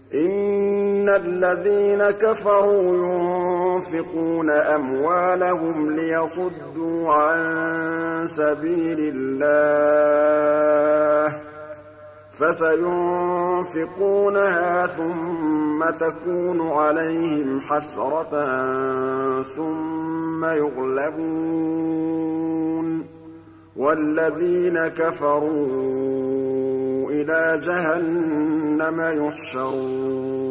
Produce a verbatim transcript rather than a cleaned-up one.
إِنَّ الَّذِينَ كَفَرُوا يُنفِقُونَ أَمْوَالَهُمْ لِيَصُدُّوا عَن سَبِيلِ اللَّهِ فَسَيُنفِقُونَهَا ثُمَّ تَكُونُ عَلَيْهِمْ حَسْرَةً ثُمَّ يُغْلَبُونَ وَالَّذِينَ كَفَرُوا إِلَىٰ جَهَنَّمَ يُحْشَرُونَ